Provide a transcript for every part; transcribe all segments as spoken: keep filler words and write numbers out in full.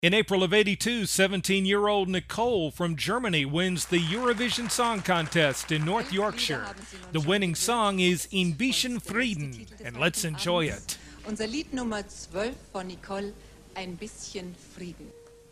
In April of eighty-two, seventeen-year-old Nicole from Germany wins the Eurovision Song Contest in North Yorkshire. The winning song is Ein bisschen Frieden, and let's enjoy it. Unser Lied Nummer zwölf von Nicole, Ein bisschen Frieden.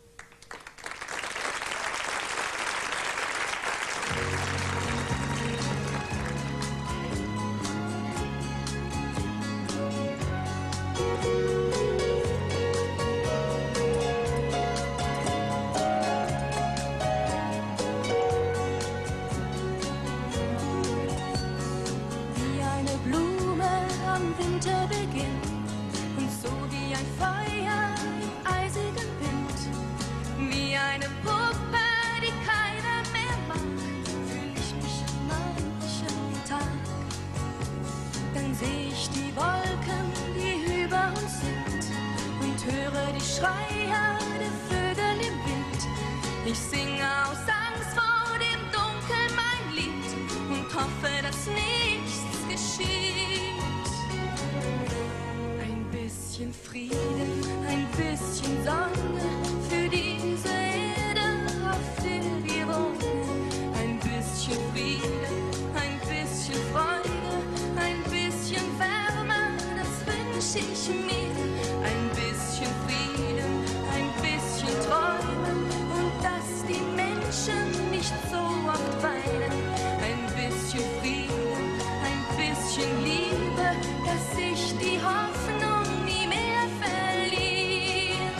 Schreier der Vögel im Wind. Ich singe aus Angst vor dem Dunkel mein Lied und hoffe, dass nichts geschieht. Ein bisschen Frieden, ein bisschen Sonne für diese Erde, auf der wir wohnen. Ein bisschen Frieden, ein bisschen Freude, ein bisschen Wärme, das wünsche ich mir. Ein bisschen Frieden, ein bisschen Träumen und dass die Menschen nicht so oft weinen. Ein bisschen Frieden, ein bisschen Liebe, dass ich die Hoffnung nie mehr verliere.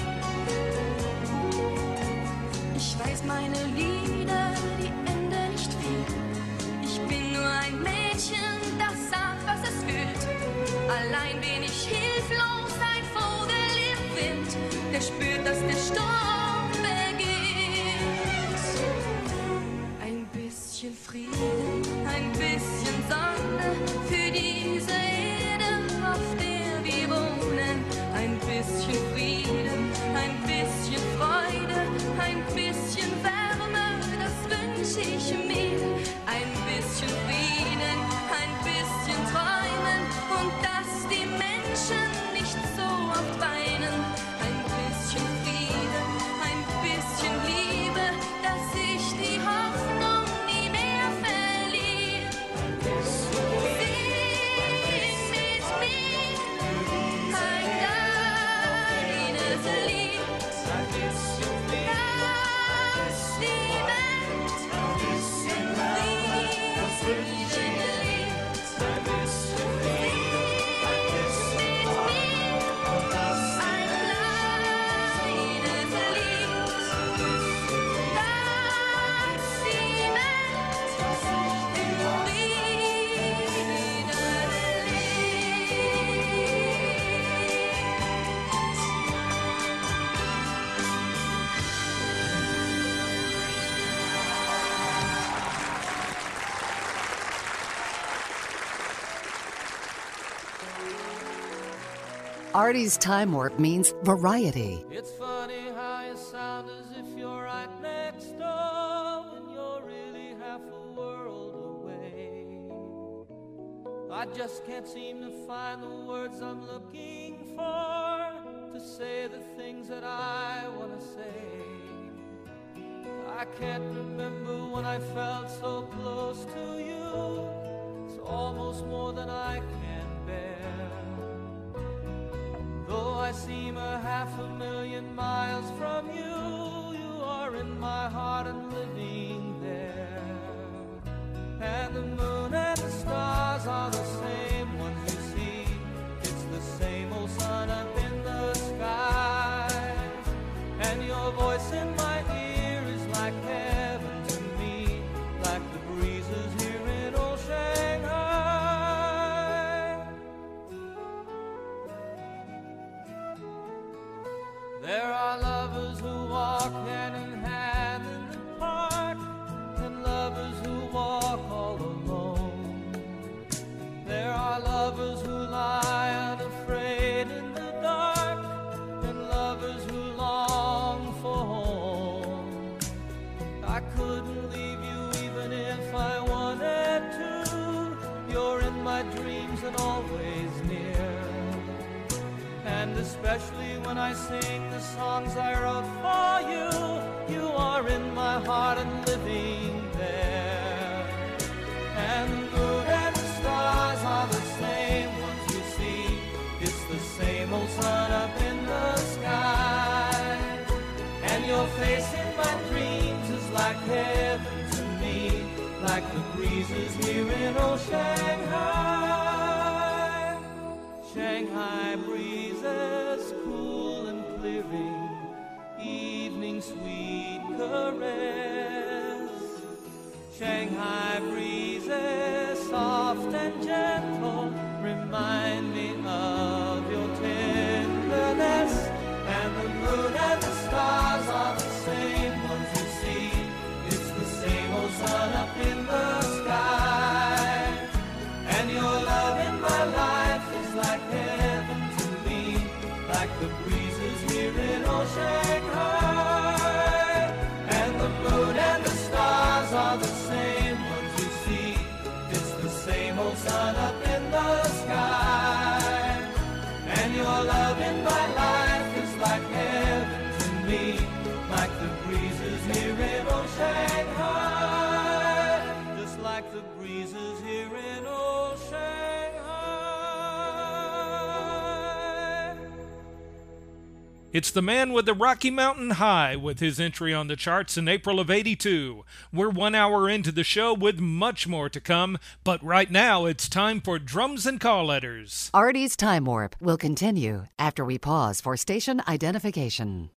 Ich weiß meine Lieder, die enden nicht viel. Ich bin nur ein Mädchen, das sagt, was es fühlt. Allein bin ich hilflos, ein Vogel im Wind, der spürt, dass der Sturm beginnt. Ein bisschen Frieden, ein bisschen Sonne für diese Erde, auf der wir wohnen. Ein bisschen Frieden, ein bisschen Freude, ein bisschen Wärme, das wünsche ich mir. Ein bisschen Frieden, ein bisschen Träumen und dass die Menschen nicht so oft weinen. Ein bisschen Frieden, ein bisschen Liebe, dass ich die Hoffnung nie mehr verliere. Sing mit mir ein kleines Lied, das die Welt in Frieden lebt. Artie's Time Warp means variety. It's funny how you sound as if you're right next door when you're really half a world away. I just can't seem to find the words I'm looking for to say the things that I want to say. I can't remember when I felt so close to you. It's almost more than I can bear. Though I seem a half a million miles from you, you are in my heart and living there. And the moon and the stars are the same ones you see. It's the same old sun up in the skies. And your voice in my ear is like heaven to me, like the breezes here in old Shanghai. There are lovers who walk hand in hand in the park, and lovers who walk all alone. There are lovers who lie unafraid in the dark, and lovers who long for home. I couldn't leave you even if I wanted to. You're in my dreams and always near, and especially when when I sing the songs I wrote for you. You are in my heart and living there. And the moon and the stars are the same ones you see. It's the same old sun up in the sky. And your face in my dreams is like heaven to me, like the breezes here in old Shanghai. Shanghai breezes cool and clearing, evening sweet caress. Shanghai breezes soft and gentle remind me of your tenderness. And the moon and the stars are the same ones you see. It's the same old sun up in the sky. And your love in my life is like heaven to me, like the breezes here in old Shanghai. And the moon and the stars are the same ones you see. It's the same old sun up in the sky. And your love in my life is like heaven to me, like the breezes here in old Shanghai, just like the breezes here in old Shanghai. It's the man with the Rocky Mountain High with his entry on the charts in April of eighty-two. We're one hour into the show with much more to come, but right now it's time for Drums and Call Letters. Artie's Time Warp will continue after we pause for station identification.